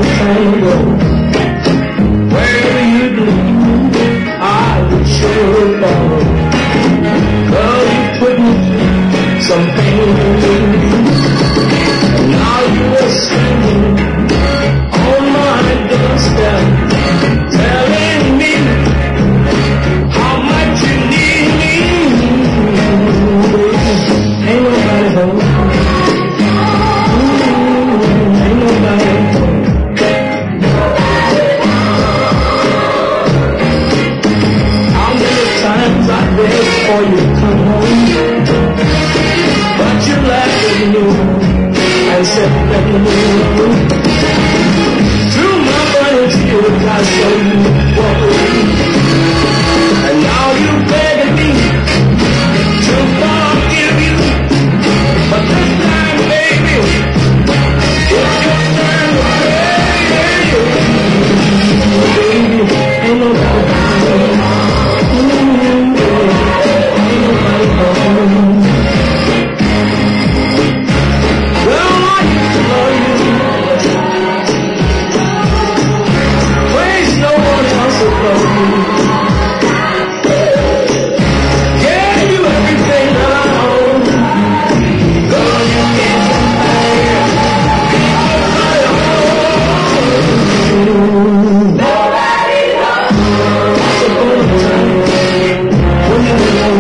time ago. Wherever you do, I would sure follow. Girl, you put me through some pain. And now you are standing on my doorstep, telling me how much you need me. Ain't nobody home. Ain't nobody home. How many times I begged for you to come home, but you laughed at me and said that you knew. Through my burning tears I saw you walk away, and now you begging me to forgive you. But this time, baby, it's your turn to pay. Baby, ain't nobody home. Ain't nobody home. Well, I used to love you. Ways no one else will love you. Gave you everything that I own. Girl, you can't compare. Nobody knows. Once upon a time, when you were young,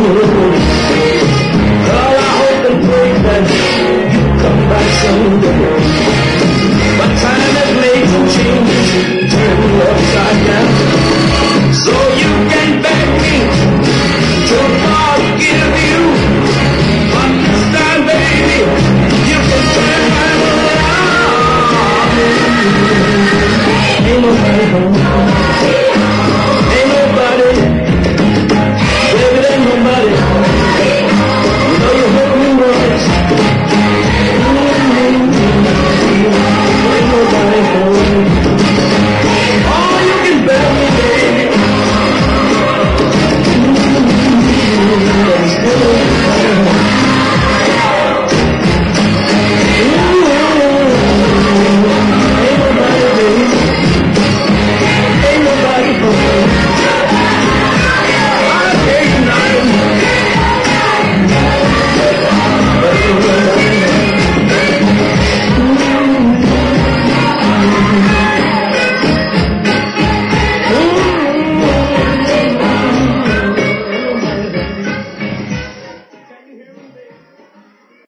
girl, I hope and pray that you come back someday. But time has made some changes, turned you upside down. So you can beg me to forgive you. But this time, baby, you can turn right around. Ain't nobody home.